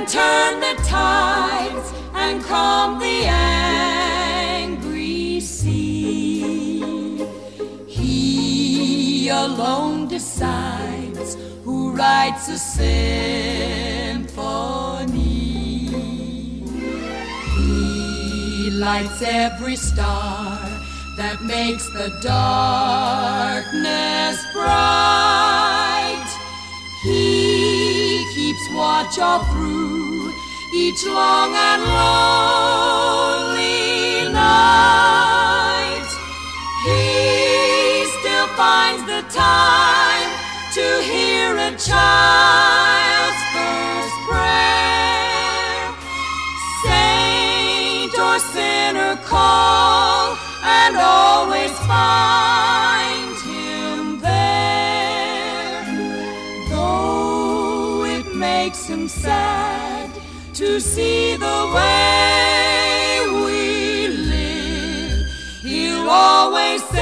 can turn the tides and calm the angry sea. He alone decides who writes a symphony. He lights every star that makes the darkness bright. He keeps watch all through each long and lonely night. He still finds the time to hear a child's first prayer. Saint or sinner call and always find him there. Though it makes him sad to see the way we live, he'll always say